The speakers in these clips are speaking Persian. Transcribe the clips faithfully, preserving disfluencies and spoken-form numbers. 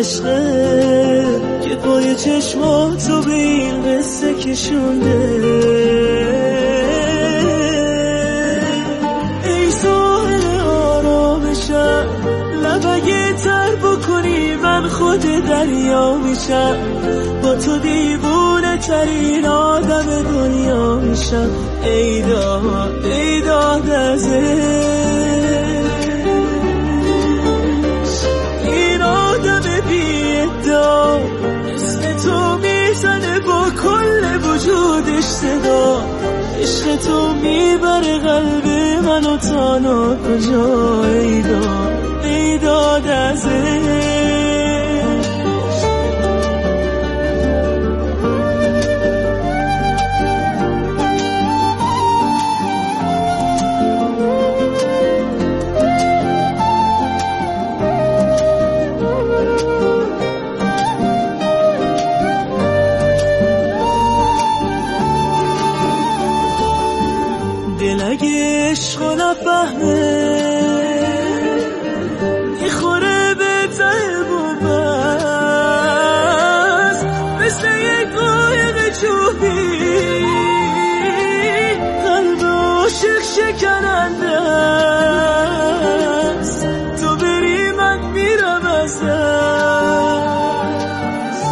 عشقه که پای چشماتو به این قصه کشونده. ای ساحل آرامشم لبگه تر بکنی من خود دریا میشم، با تو دیوونه ترین آدم دنیا میشم. ای داد ای داد از این آدم بی ادعا، اسم تو میزنه با کل وجودش صدا. عشق تو میبره قلب منو تا ناکجا. ای داد ای داد از اگه عشقو نفهمه میخوره به ته بومست، مثل یک قایق چوبی قلب عاشق شکننده است. تو بری من میرم از دست.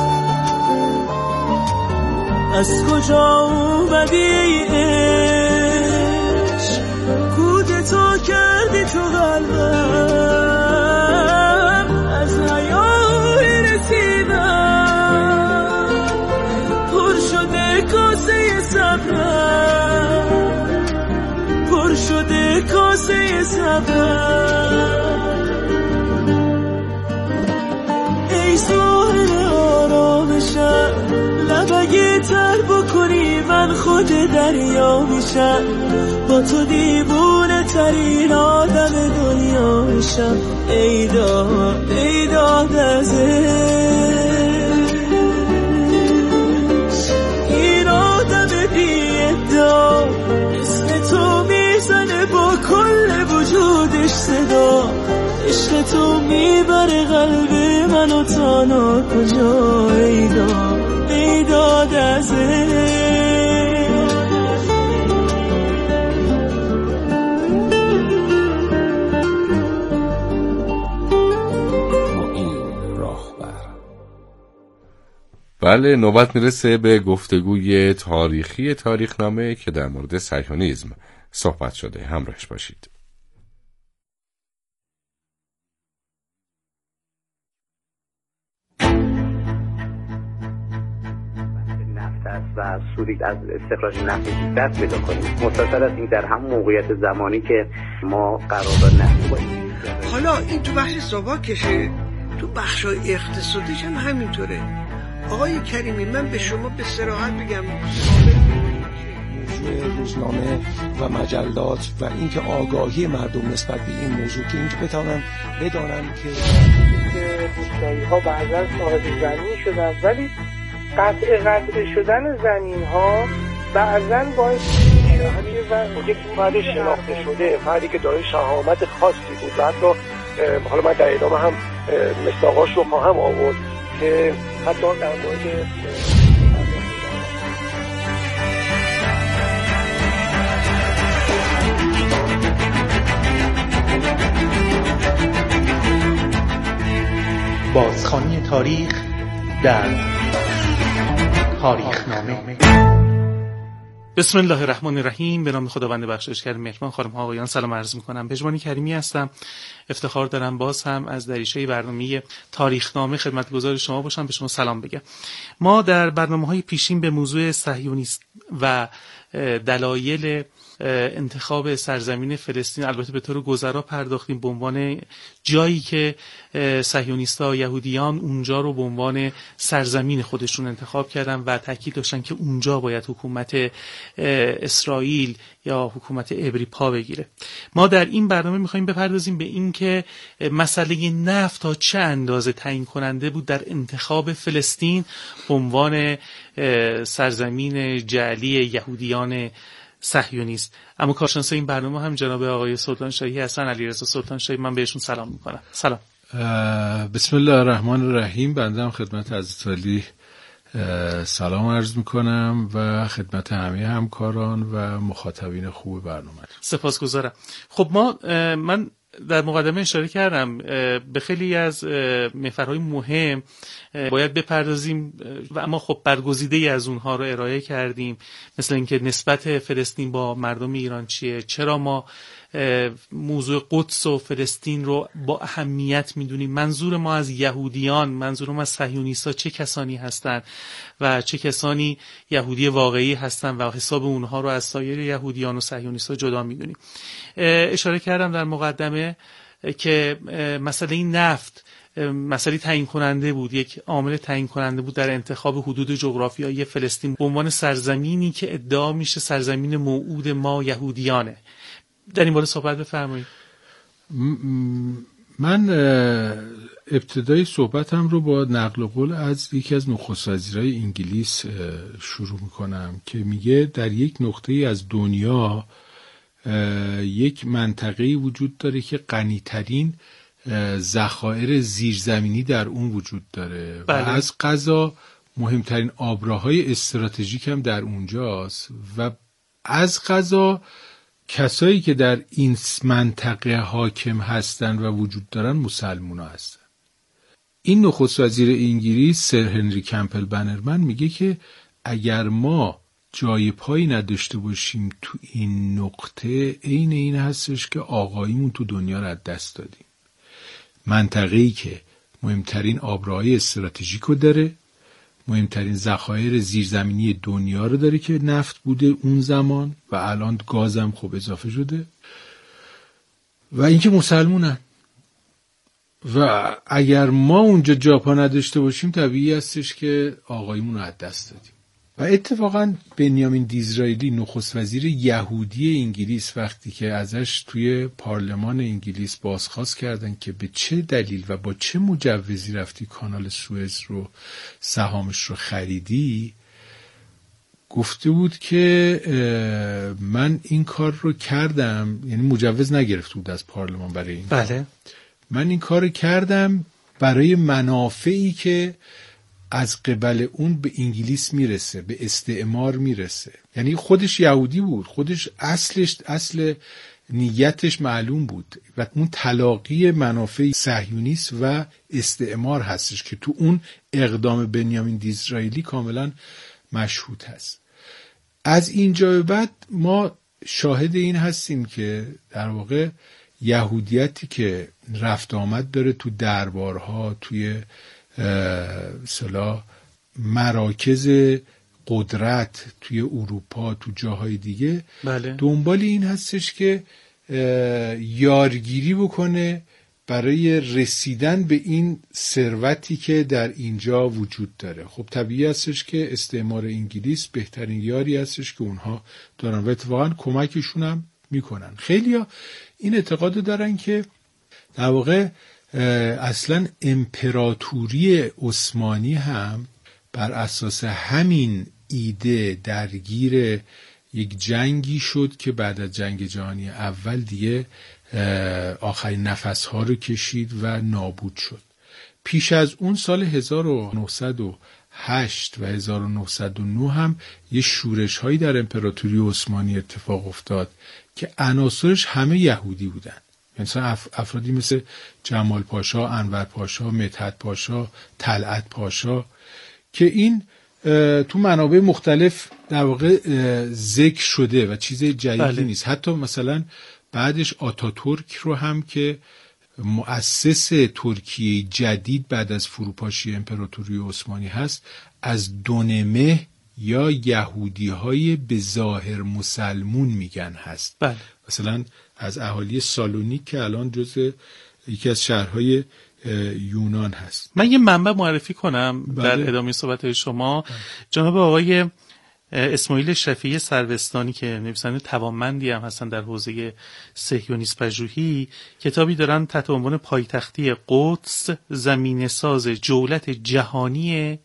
از کجا اومدی تو کردی تو قلبم، از حیای رسیدم پر شده کاسه صبرم، پر شده کاسه صبرم. ای ساحل آرامشم لبگه تر بکنی من خود دریا میشم، با تو دیوونه ترین آدم دنیا میشم. ای داد ای داد از این آدم بی ادعا، اسم تو میزنه با کل وجودش صدا. عشق تو میبره قلب منو تا ناکجا. ای داد ای داد از بله، نوبت میرسه به گفتگوی تاریخی تاریخنامه که در مورد صهیونیسم صحبت شده. همراهش باشید. نفت است و سودی از استخراج نفت دست پیدا کنیم، متصل است این در هم موقعیت زمانی که ما قرارداد نفت کنیم. حالا این تو بحث ساواکشه، تو بخشای اقتصادیش هم همینطوره. آقای کریمی، من به شما به صراحت بگم موضوع روزنامه و مجلات و اینکه آگاهی مردم نسبت به این موضوع که اینکه بتونن بدانن که روستایی ها بعضا صاحب زمین شدن، ولی قطع قطع شدن زمین ها بعضا باعث یک فرد شناخته شده، فردی که دارای شهامت خاصی بود و حتی حالا من در ادامه هم مصداقاش رو خواهم آورد که حتی در مورد بازخوانی تاریخ در تاریخنامه. بسم الله الرحمن الرحیم. به نام خداوند بخشایشگر مهربان. خانم ها آقایان سلام عرض می‌کنم. پژمان کریمی هستم. افتخار دارم باز هم از دریچه برنامه تاریخنامه خدمتگزار شما باشم، به شما سلام بگم. ما در برنامه‌های پیشین به موضوع صهیونیسم و دلایل انتخاب سرزمین فلسطین البته به طور گذرا پرداختیم به عنوان جایی که صهیونیست‌ها یهودیان اونجا رو به عنوان سرزمین خودشون انتخاب کردن و تاکید داشتن که اونجا باید حکومت اسرائیل یا حکومت عبری پا بگیره. ما در این برنامه می‌خوایم بپردازیم به این که مسئله نفت تا چه اندازه تعیین کننده بود در انتخاب فلسطین به عنوان سرزمین جعلی یهودیان صهیونیست. اما کارشناس این برنامه هم جناب آقای سلطان شاهی هستن، علیرضا سلطان شاهی. من بهشون سلام میکنم. سلام. بسم الله الرحمن الرحیم. بنده هم خدمت حضرت علی سلام عرض میکنم و خدمت همه همکاران و مخاطبین خوب برنامه. سپاسگزارم. خب ما من در مقدمه اشاره کردم به خیلی از محورهای مهم باید بپردازیم و اما خب برگزیده از اونها رو ارائه کردیم، مثل اینکه نسبت فلسطین با مردم ایران چیه، چرا ما موضوع قدس و فلسطین رو با اهمیت میدونیم، منظور ما از یهودیان، منظور ما از صهیونیست‌ها چه کسانی هستند و چه کسانی یهودی واقعی هستند و حساب اونها رو از سایر یهودیان و صهیونیست‌ها جدا میدونیم. اشاره کردم در مقدمه که مسئله نفت مسئله تعیین کننده بود، یک عامل تعیین کننده بود در انتخاب حدود جغرافیایی فلسطین به عنوان سرزمینی که ادعا میشه سرزمین موعود ما یهودیانه. در این باره صحبت بفرمایید. من ابتدای صحبتم رو با نقل قول از یکی از نخست وزیرای انگلیس شروع میکنم که میگه در یک نقطه از دنیا یک منطقه‌ای وجود داره که غنی‌ترین ذخایر زیرزمینی در اون وجود داره بله. و از قضا مهمترین آبراهای استراتژیک هم در اونجاست و از قضا کسایی که در این منطقه حاکم هستن و وجود دارن مسلمونا هستن. این نخست وزیر انگلیس سر هنری کمپل بنرمن میگه که اگر ما جای پایی نداشته باشیم تو این نقطه، عین این هستش که آقاییمون تو دنیا رو از دست دادیم. منطقه‌ای که مهمترین آبراهای استراتژیک رو داره، مهمترین ذخایر زیرزمینی دنیا رو داره که نفت بوده اون زمان و الان گازم خب اضافه شده، و اینکه مسلمونن و اگر ما اونجا جا پا نداشته باشیم طبیعی هستش که آقایمون رو از دست دادیم. و اتفاقا بنیامین دیزرایلی نخست وزیر یهودی انگلیس وقتی که ازش توی پارلمان انگلیس بازخواست کردن که به چه دلیل و با چه مجوزی رفتی کانال سوئز رو سهامش رو خریدی، گفته بود که من این کار رو کردم، یعنی مجوز نگرفته بود از پارلمان برای این بله کار. من این کار رو کردم برای منافعی که از قبل اون به انگلیس میرسه، به استعمار میرسه. یعنی خودش یهودی بود، خودش اصلش اصل نیتش معلوم بود و اون تلاقی منافع صهیونیست و استعمار هستش که تو اون اقدام بنیامین دیزرایلی کاملا مشهود هست. از اینجا به بعد ما شاهد این هستیم که در واقع یهودیتی که رفت آمد داره تو دربارها، توی مثلا مراکز قدرت توی اروپا، تو جاهای دیگه بله. دنبال این هستش که یارگیری بکنه برای رسیدن به این ثروتی که در اینجا وجود داره. خب طبیعی هستش که استعمار انگلیس بهترین یاری هستش که اونها دارن و اتفاقا کمکشون هم میکنن. خیلی ها این اعتقاد دارن که در واقع اصلا امپراتوری عثمانی هم بر اساس همین ایده درگیر یک جنگی شد که بعد از جنگ جهانی اول دیگه آخرین نفسها رو کشید و نابود شد. پیش از اون سال هزار و نهصد و هشت و هزار و نهصد و نه هم یه شورش هایی در امپراتوری عثمانی اتفاق افتاد که عناصرش همه یهودی بودن. مثلا اف افرادی مثل جمال پاشا، انور پاشا، مدحت پاشا، طلعت پاشا که این تو منابع مختلف در واقع ذکر شده و چیز جدیدی بله. نیست. حتی مثلا بعدش آتاتورک رو هم که مؤسس ترکیه جدید بعد از فروپاشی امپراتوری عثمانی هست، از دونمه یا یهودی های به ظاهر مسلمون میگن هست. بله. مثلا از اهالی سالونیک که الان جزء یکی از شهرهای یونان هست. من یه منبع معرفی کنم بله. در ادامه صحبت شما. بله. جناب آقای اسماعیل شفیعی سروستانی که نویسنده توانمندی هم هستن در حوزه صهیونیسم پژوهی، کتابی دارن تحت عنوان پایتختی قدس، زمینه ساز جولت جهانی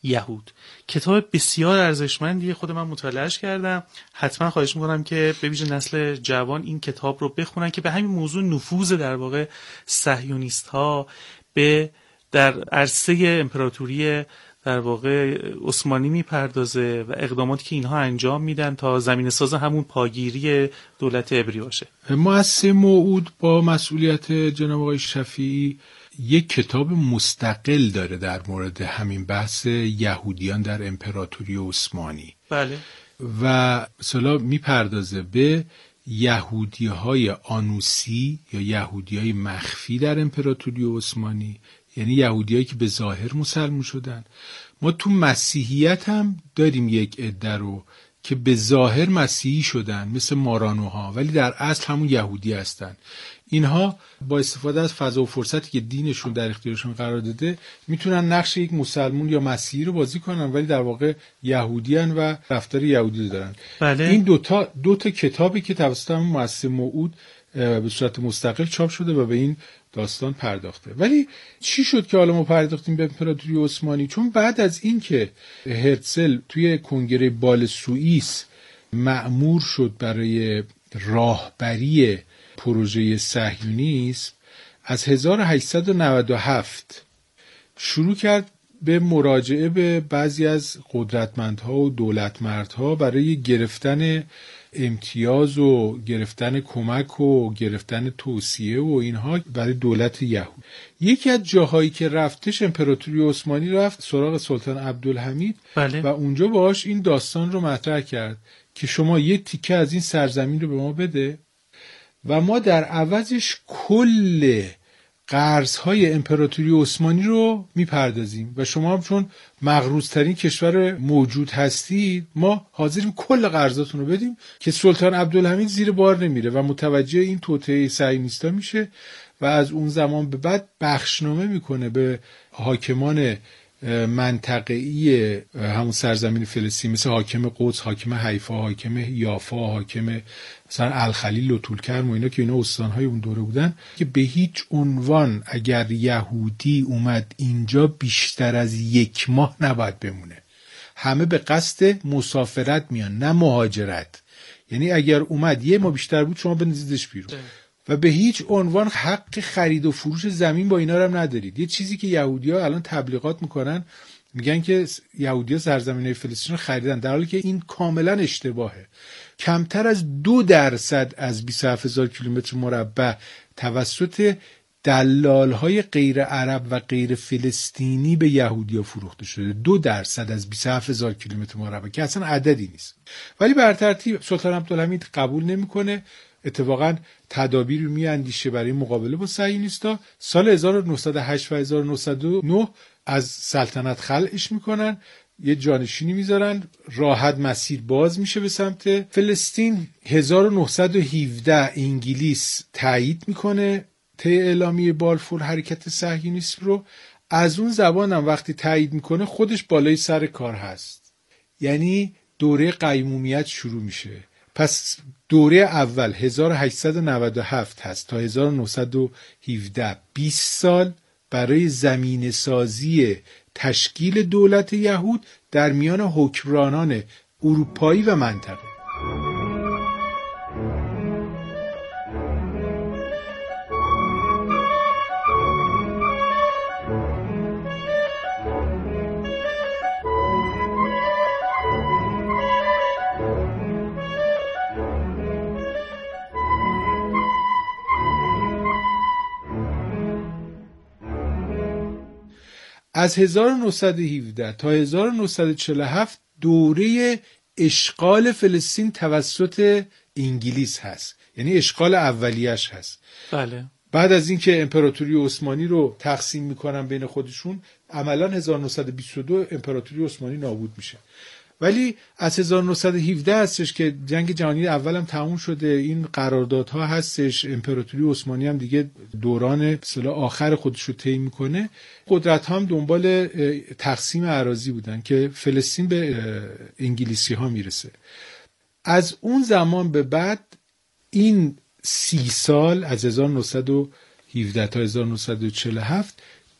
یهود. کتاب بسیار ارزشمندیه، خود من مطالعهش کردم. حتما خواهش میکنم که به ویژه نسل جوان این کتاب رو بخونن که به همین موضوع نفوذ در واقع صهیونیست ها به در عرصه امپراتوری در واقع عثمانی میپردازه و اقداماتی که اینها انجام میدن تا زمینه ساز همون پاگیری دولت عبری باشه. مؤسسه موعود با مسئولیت جناب آقای شفیعی یک کتاب مستقل داره در مورد همین بحث یهودیان در امپراتوری عثمانی. بله. و مثلا میپردازه به یهودی های آنوسی یا یهودی های مخفی در امپراتوری عثمانی، یعنی یهودیایی که به ظاهر مسلمان شدن. ما تو مسیحیت هم داریم یک عده رو که به ظاهر مسیحی شدن مثل مارانوها، ولی در اصل همون یهودی هستن. اینها با استفاده از فضا و فرصتی که دینشون در اختیارشون قرار داده میتونن نقش یک مسلمان یا مسیحی رو بازی کنن، ولی در واقع یهودی هن و رفتار یهودی دارن. بله. این دوتا دوتا کتابی که توسط همون مؤسسه موعود به صورت مستقل چاپ شده و به این داستان پرداخته. ولی چی شد که حالا ما پرداختیم به امپراتوری عثمانی؟ چون بعد از این که هرتزل توی کنگره بال سوئیس مأمور شد برای راهبری پروژه صهیونیسم، از هزار و هشتصد و نود و هفت شروع کرد به مراجعه به بعضی از قدرتمندها و دولتمردها برای گرفتن امتیاز و گرفتن کمک و گرفتن توصیه و اینها برای دولت یهود. یکی از جاهایی که رفتش امپراتوری عثمانی رفت سراغ سلطان عبدالحمید. بله. و اونجا باهاش این داستان رو مطرح کرد که شما یه تیکه از این سرزمین رو به ما بده و ما در عوضش کل قرضهای امپراتوری عثمانی رو میپردازیم و شما هم چون مغروض‌ترین کشور موجود هستید ما حاضریم کل قرضاتون رو بدیم، که سلطان عبدالحمید زیر بار نمیره و متوجه این توطئه صهیونیستا میشه و از اون زمان به بعد بخشنامه میکنه به حاکمان منطقه‌ای همون سرزمین فلسطین، مثل حاکم قدس، حاکم حیفا، حاکم یافا، حاکم مثلا الخلیل و طولکرم و اینا که اینا استانهای اون دوره بودن، که به هیچ عنوان اگر یهودی اومد اینجا بیشتر از یک ماه نباید بمونه. همه به قصد مسافرت میان نه مهاجرت. یعنی اگر اومد یه ماه بیشتر بود شما بندازیدش بیرون. و به هیچ عنوان حق خرید و فروش زمین با اینا رو هم ندارید. یه چیزی که یهودی‌ها الان تبلیغات میکنن، میگن که یهودی‌ها سرزمین‌های فلسطین رو خریدن، در حالی که این کاملا اشتباهه. کمتر از دو درصد از بیست و هفت هزار کیلومتر مربع توسط دلال‌های غیر عرب و غیر فلسطینی به یهودی‌ها فروخته شده. دو درصد از بیست و هفت هزار کیلومتر مربع که اصلا عددی نیست. ولی بر ترتیب سلطان عبدالحمید قبول نمیکنه. اتفاقا تدابیر میاندیشه برای مقابله با صهیونیستا. سال هزار و نهصد و هشت و هزار و نهصد و نه از سلطنت خلعش میکنن، یه جانشینی میذارن، راحت مسیر باز میشه به سمت فلسطین. هزار و نهصد و هفده انگلیس تایید میکنه طی اعلامیه بالفور حرکت صهیونیسم رو. از اون زبانم وقتی تایید میکنه خودش بالای سر کار هست، یعنی دوره قیمومیت شروع میشه. پس دوره اول هزار و هشتصد و نود و هفت هست تا هزار و نهصد و هفده، بیست سال برای زمینه سازی تشکیل دولت یهود در میان حکمرانان اروپایی و منطقه. از هزار و نهصد و هفده تا هزار و نهصد و چهل و هفت دوره اشغال فلسطین توسط انگلیس هست، یعنی اشغال اولیش هست. بله. بعد بعد از اینکه امپراتوری عثمانی رو تقسیم میکنن بین خودشون، عملاً هزار و نهصد و بیست و دو امپراتوری عثمانی نابود میشه. ولی از هزار و نهصد و هفده هستش که جنگ جهانی اول هم تموم شده، این قراردادها هستش، امپراتوری عثمانی هم دیگه دوران اصطلاح آخر خودش رو طی میکنه. قدرت هم دنبال تقسیم اراضی بودن که فلسطین به انگلیسی ها میرسه. از اون زمان به بعد این سی سال از هزار و نهصد و هفده تا هزار و نهصد و چهل و هفت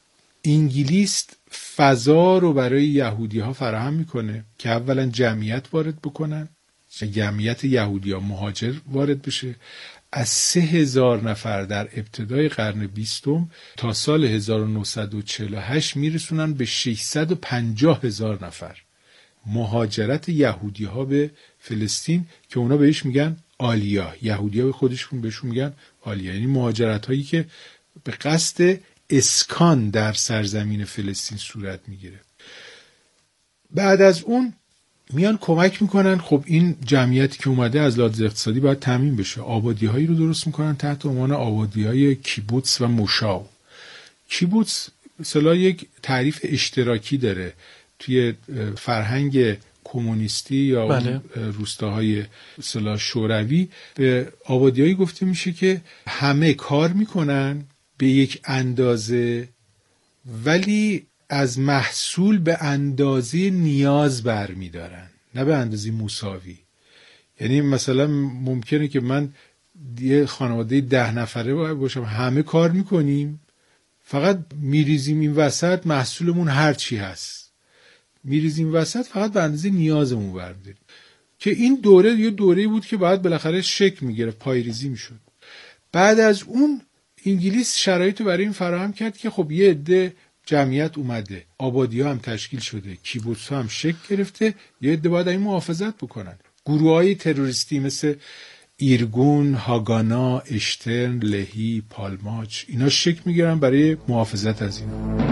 انگلیس فضا رو برای یهودی ها فراهم میکنه که اولا جمعیت وارد بکنن، جمعیت یهودی ها مهاجر وارد بشه. از سه هزار نفر در ابتدای قرن بیستم تا سال هزار و نهصد و چهل و هشت میرسونن به ششصد و پنجاه هزار نفر مهاجرت یهودی ها به فلسطین که اونا بهش میگن آلیا. یهودی ها به خودشون بهشون میگن آلیا، یعنی مهاجرت هایی که به قصد اسکان در سرزمین فلسطین صورت میگیره. بعد از اون میان کمک میکنن. خب این جمعیتی که اومده از لحاظ اقتصادی باید تامین بشه. آبادی هایی رو درست میکنن تحت عنوان آبادی های کیبوتس و موشاو. کیبوتس مثلا یک تعریف اشتراکی داره توی فرهنگ کمونیستی یا بله. روستاهای مثلا شوروی به آبادیایی گفته میشه که همه کار میکنن به یک اندازه ولی از محصول به اندازه نیاز برمیدارن، نه به اندازه مساوی. یعنی مثلا ممکنه که من یه خانواده ده نفره باشم، همه کار میکنیم، فقط میریزیم این وسط محصولمون هر چی هست میریزیم وسط، فقط به اندازه نیازمون برمیداریم. که این دوره یه دوره‌ای بود که باید بالاخره شکل میگیره، پایریزی میشد. بعد از اون انگلیس شرایطو برای این فراهم کرد که خب یه عده جمعیت اومده، آبادی‌ها هم تشکیل شده، کیبوتس‌ها هم شکل گرفته، یه عده باید این محافظت بکنن. گروه‌های تروریستی مثل ایرگون، هاگانا، اشترن، لهی، پالماچ اینا شکل میگیرن برای محافظت از اینا.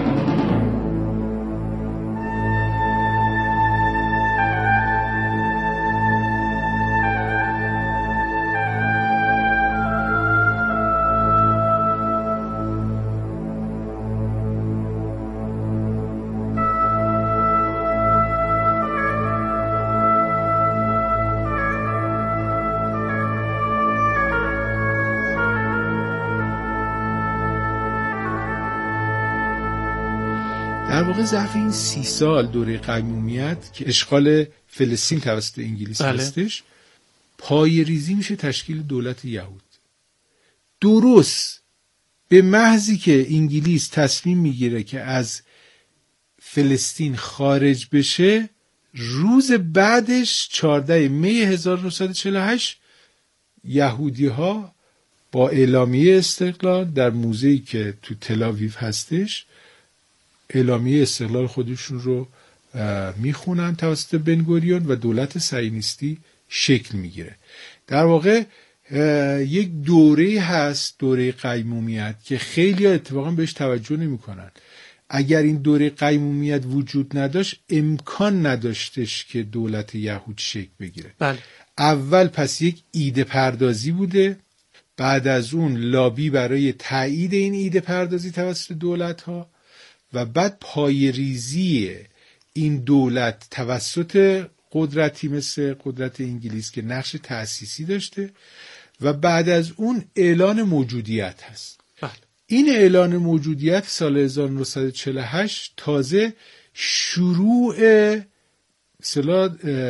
در واقع ظرف این سی سال دوره قیمومیت که اشغال فلسطین توسط انگلیس بله. هستش، پای ریزی میشه تشکیل دولت یهود. درست به محضی که انگلیس تصمیم میگیره که از فلسطین خارج بشه، روز بعدش چهاردهم می هزار و نهصد و چهل و هشت یهودی ها با اعلامیه استقلال در موزه‌ای که تو تل‌آویو هستش اعلامیه استقلال خودشون رو میخونن توسط بنگوریون و دولت صهیونیستی شکل میگیره. در واقع یک دوره هست، دوره قیمومیت، که خیلی ها اتفاقا بهش توجه نمی کنن. اگر این دوره قیمومیت وجود نداشت امکان نداشتش که دولت یهود شکل بگیره. بله. اول پس یک ایده پردازی بوده، بعد از اون لابی برای تایید این ایده پردازی توسط دولت ها و بعد پایه‌ریزی این دولت توسط قدرتی مثل قدرت انگلیس که نقش تأسیسی داشته و بعد از اون اعلان موجودیت هست. بله. این اعلان موجودیت سال هزار و نهصد و چهل و هشت تازه شروع مثلا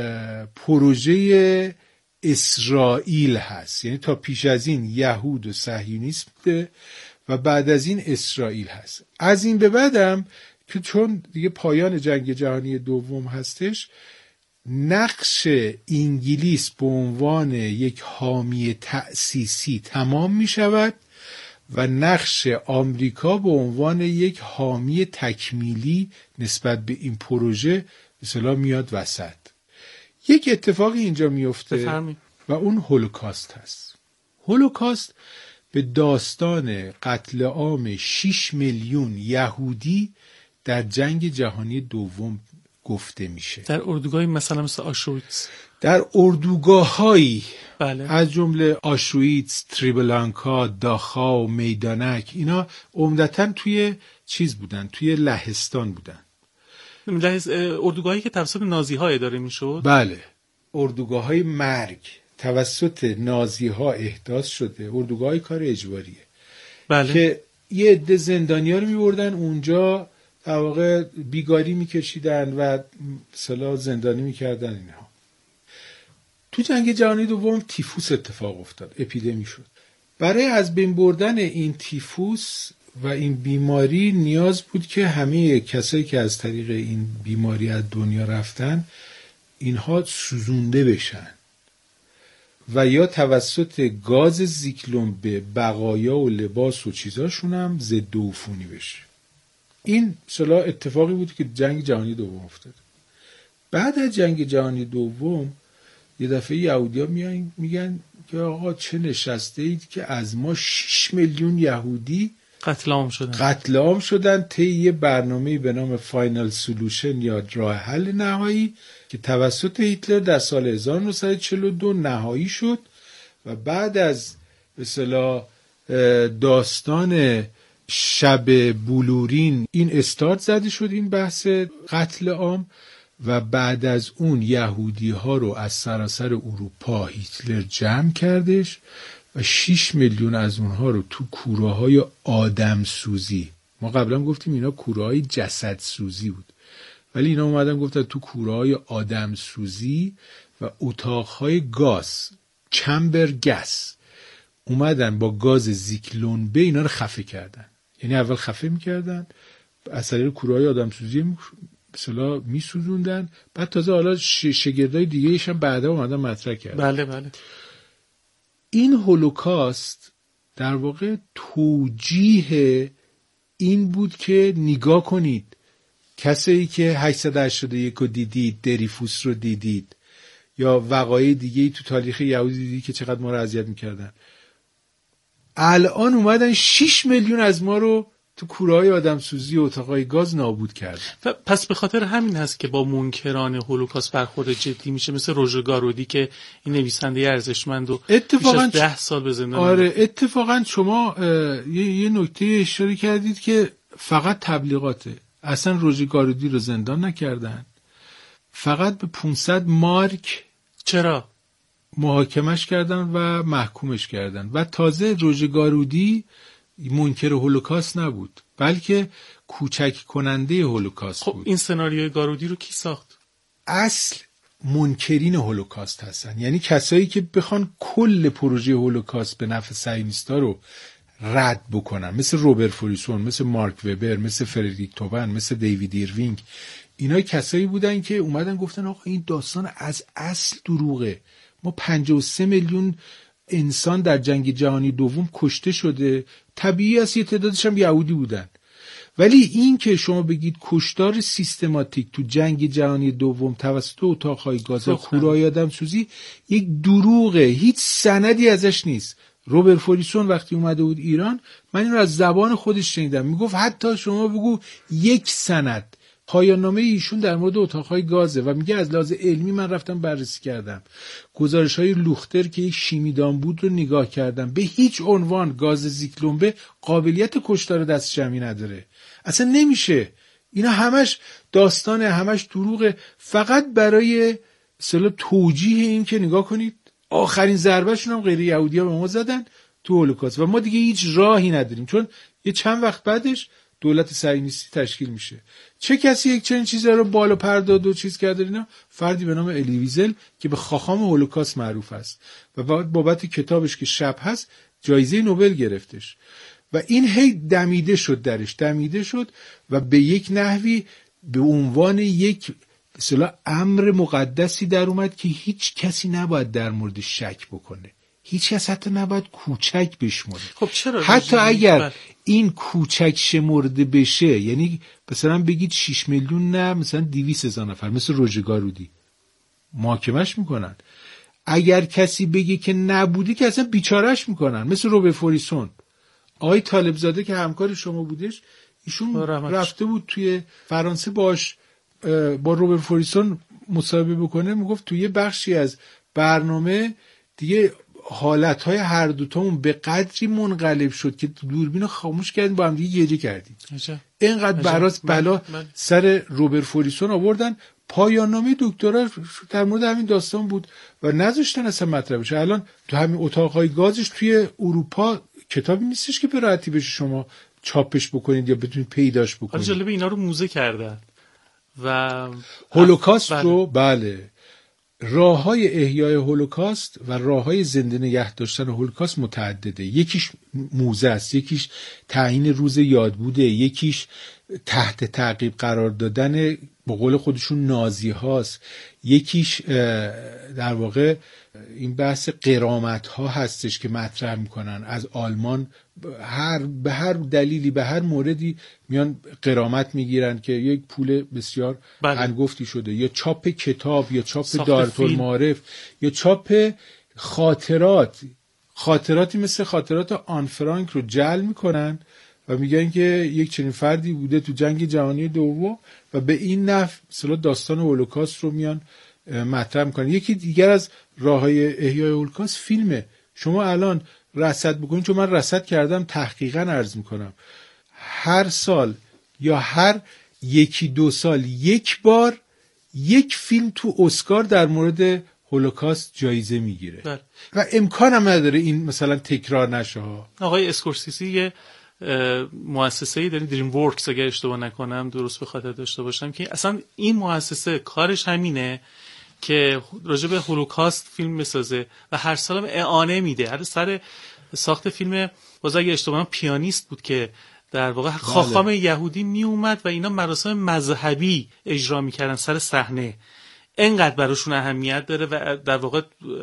پروژه اسرائیل هست. یعنی تا پیش از این یهود و صهیونیسم بوده و بعد از این اسرائیل هست. از این به بعدم که چون دیگه پایان جنگ جهانی دوم هستش، نقش انگلیس به عنوان یک حامی تأسیسی تمام می شود و نقش آمریکا به عنوان یک حامی تکمیلی نسبت به این پروژه مثلا میاد وسط. یک اتفاقی اینجا میفته بفرمی. و اون هولوکاست هست. هولوکاست به داستان قتل عام شش میلیون یهودی در جنگ جهانی دوم گفته میشه. در اردوگاهی مثلا مثل آشویتس، در اردوگاه‌هایی بله. از جمله آشویتس، تریبلانکا، داخاو، میدانک، اینا عمدتاً توی چیز بودن، توی لهستان بودن. لحظ... اردوگاهی که توسط نازی‌ها اداره میشد. بله، اردوگاه‌های مرگ توسط نازی‌ها احداث شده، اردوگاه‌های کار اجباریه. بله. که یه عده زندانی‌ها رو می‌بردن اونجا، در واقع بیگاری می‌کشیدن و مثلا زندانی می‌کردن اینها. تو جنگ جهانی دوم تیفوس اتفاق افتاد، اپیدمی شد. برای از بین بردن این تیفوس و این بیماری نیاز بود که همه کسایی که از طریق این بیماری از دنیا رفتن اینها سوزونده بشن و یا توسط گاز زیکلومب بقایا و لباس و چیزاشون هم ضد عفونی بشه. این مثلا اتفاقی بود که جنگ جهانی دوم افتاد. بعد از جنگ جهانی دوم یه دفعه یهودی‌ها میان میگن که آقا چه نشسته اید که از ما شش میلیون یهودی قتل عام شدن قتل عام شدن طی یه برنامه‌ای به نام فاینال سولوشن یا راه حل نهایی که توسط هیتلر در سال هزار و نهصد و چهل و دو نهایی شد و بعد از به اصطلاح داستان شب بلورین این استارت زده شد این بحث قتل عام و بعد از اون یهودی ها رو از سراسر اروپا هیتلر جمع کردش و شش میلیون از اونها رو تو کوره های آدم سوزی، ما قبلا گفتیم اینا کوره های جسد سوزی بود ولی اینا اومدن گفتن تو کوره های آدم سوزی و اتاق های گاز چمبر گس اومدن با گاز زیکلونبه اینا رو خفه کردن. یعنی اول خفه میکردن از طریق کوره های آدم سوزی مثلا میسوزوندن بعد تازه حالا شگردای دیگه ایش هم بعدا اومدن مطرح کردن. بله بله. این هولوکاست در واقع توجیه این بود که نگاه کنید کسایی که هشتصد و هشتاد و یک رو دیدید، دریفوس رو دیدید یا وقایع دیگه تو تاریخ یهودی دیدید که چقدر ما رو اذیت میکردن، الان اومدن شش میلیون از ما رو تو کوره‌های آدمسوزی و اتاقای گاز نابود کردن. پس به خاطر همین هست که با منکران هولوکاست برخورد جدی میشه، مثل روژر گارودی که این نویسنده ارزشمند و اتفاقا ده سال به زندان. آره نبود. اتفاقا شما یه, یه نکته اشاره کردید که فقط تبلیغاته. اصلا روژر گارودی رو زندان نکردن، فقط به پانصد مارک چرا محاکمش کردن و محکومش کردن. و تازه روژر گارودی منکر هولوکاست نبود بلکه کوچک کننده هولوکاست خب بود. این سناریوی گارودی رو کی ساخت؟ اصل منکرین هولوکاست هستن، یعنی کسایی که بخوان کل پروژه هولوکاست به نفع صهیونیست‌ها رو رد بکنن، مثل روبرت فریسون، مثل مارک وبر، مثل فردریک توبن، مثل دیوید ایروینگ. اینا کسایی بودن که اومدن گفتن آقا این داستان از اصل دروغه، ما پنجاه و سه میلیون انسان در جنگ جهانی دوم کشته شده، طبیعی است یه تعدادش هم یهودی بودن، ولی این که شما بگید کشتار سیستماتیک تو جنگ جهانی دوم توسط اتاق‌های گاز و کوره‌های آدمسوزی یک دروغه، هیچ سندی ازش نیست. روبرت فریسون وقتی اومده بود ایران، من این رو از زبان خودش شنیدم، میگفت حتی شما بگو یک سند پایان نامه ایشون در مورد اتاق‌های گازه و میگه از لحاظ علمی من رفتم بررسی کردم، گزارش‌های لوختر که یک شیمیدان بود رو نگاه کردم، به هیچ عنوان گاز زیکلونبه قابلیت کشتار دست جمعی نداره، اصلا نمیشه. اینا همش داستانه، همش دروغه، فقط برای اصطلاح توجیه این که نگاه کنید آخرین ضربهشون هم غیر یهودی‌ها به ما زدن تو هولوکاست و ما دیگه هیچ راهی نداریم، چون یه چند وقت بعدش دولت صهیونیستی تشکیل میشه. چه کسی یک چنین چیزی رو بالا پر داد و چیز کرده؟ اینا فردی به نام الی ویزل که به خاخام هولوکاست معروف است و بعد بابت کتابش که شب هست جایزه نوبل گرفتش و این هی دمیده شد درش دمیده شد و به یک نحوی به عنوان یک به اصطلاح امر مقدسی در اومد که هیچ کسی نباید در مورد شک بکنه، هیچ کس حتی نباید کوچک بشمره. خب چرا حتی اگر بل... این کوچک شمرده بشه، یعنی مثلا بگید شش میلیون نه مثلا دویست هزار نفر مثل روژر گارودی محاکمش میکنن، اگر کسی بگه که نبوده که اصلا بیچارهش میکنن، مثل روبرت فریسون. آقای طالب زاده که همکار شما بودش، ایشون رفته بود توی فرانسه باش با روبرت فریسون مصاحبه بکنه، میگفت توی بخشی از برنامه دیگه حالتهای هر دوتامون به قدری منقلب شد که دوربین رو خاموش کردیم با هم دیگه گریه کردیم. اینقدر براس بلا سر روبرت فریسون آوردن. پایان نامه دکترا در مورد همین داستان بود و نذاشتن اصلا مطرح بشه. الان تو همین اتاقهای گازش توی اروپا کتابی نیستش که به راحتی بشه شما چاپش بکنید یا بتونید پیداش بکنید. جالبه اینا رو موزه کردن و هولوکاست رو بله راه‌های احیای هولوکاست و راه‌های زنده نگه داشتن هولوکاست متعدده. یکیش موزه است، یکیش تعیین روز یادبوده، یکیش تحت تعقیب قرار دادن به قول خودشون نازی هاست، یکیش در واقع این بحث غرامت ها هستش که مطرح میکنن از آلمان، هر به هر دلیلی به هر موردی میان غرامت میگیرن که یک پول بسیار هنگفتی شده، یا چاپ کتاب، یا چاپ دارالمعارف، یا چاپ خاطرات خاطراتی مثل خاطرات آن فرانک رو جعل میکنن و میگن که یک چنین فردی بوده تو جنگ جهانی دوم و به این نحو مثلا داستان هولوکاست رو میان مطرح میکنن. یکی دیگر از راههای احیای هولوکاست فیلمه. شما الان رصد بکنید، چون من رصد کردم، تحقیقاً عرض میکنم هر سال یا هر یکی دو سال یک بار یک فیلم تو اسکار در مورد هولوکاست جایزه میگیره بر. و امکان هم نداره این مثلا تکرار نشه ها. آقای اسکورسیسی یه مؤسسه‌ای داره، دریم ورکس اگر اشتباه نکنم، درست به خاطر داشته باشم، که اصلا این مؤسسه کارش همینه که راجع به هولوکاست فیلم بسازه و هر سال هم اعانه میده. هر سر ساخت فیلم باز اگه اشتباه نکنم پیانیست بود که در واقع خاخام یهودی می اومد و اینا مراسم مذهبی اجرا میکردن سر صحنه. اینقدر براشون اهمیت داره و در واقع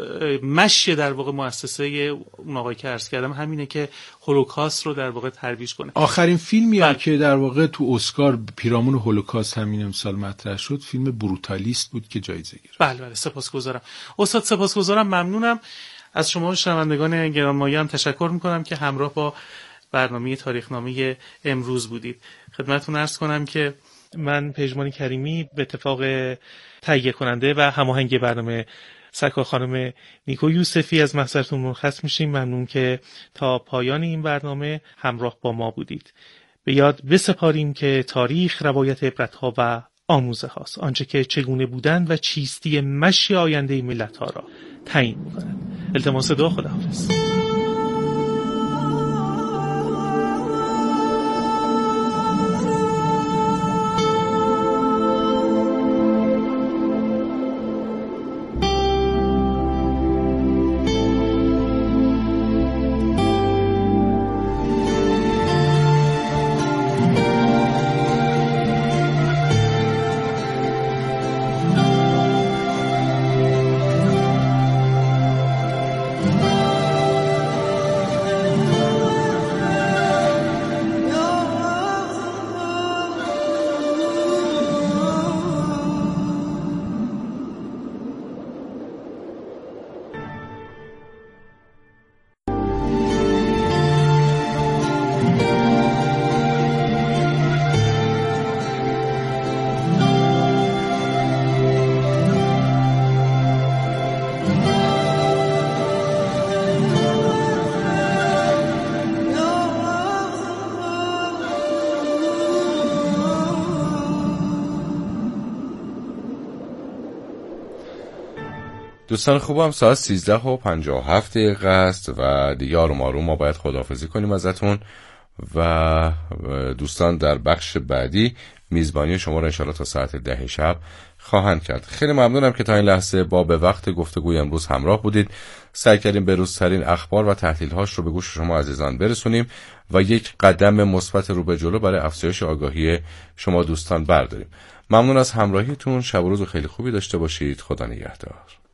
مشی در واقع مؤسسه اون آقای که عرض کردم همینه که هولوکاست رو در واقع ترویج کنه. آخرین فیلمی هم که در واقع تو اسکار پیرامون هولوکاست همین امسال مطرح شد فیلم بروتالیست بود که جایزه گرفت. بله بله، سپاسگزارم استاد، سپاسگزارم، ممنونم از شما شنوندگان گرانمایه. هم تشکر میکنم که همراه با برنامه تاریخنامه امروز بودید. خدمتتون عرض کنم که من پژمان کریمی به اتفاق تهیه کننده و هماهنگ برنامه سرکار خانم نیکو یوسفی از محضرتون مرخص میشیم. ممنون که تا پایان این برنامه همراه با ما بودید. به یاد بسپاریم که تاریخ روایت عبرت‌ها و آموزه هاست، آنچه که چگونه بودن و چیستی مشی آینده ملت‌ها را تعیین می‌کند. التماس دعا. خداحافظ. دوستان خوبم، ساعت سیزده و پنجاه و هفت دقیقه است و دیگه آروم آروم ما باید خداحافظی کنیم ازتون و دوستان در بخش بعدی میزبانی شما را انشاءالله تا ساعت ده شب خواهند کرد. خیلی ممنونم که تا این لحظه با به وقت گفتگوی امروز همراه بودید. سعی کردیم بروزترین اخبار و تحلیل‌هاش رو به گوش شما عزیزان برسونیم و یک قدم مثبت رو به جلو برای افزایش آگاهی شما دوستان برداریم. ممنون از همراهیتون. شب و روز خیلی خوبی داشته باشید. خدا نگهدار.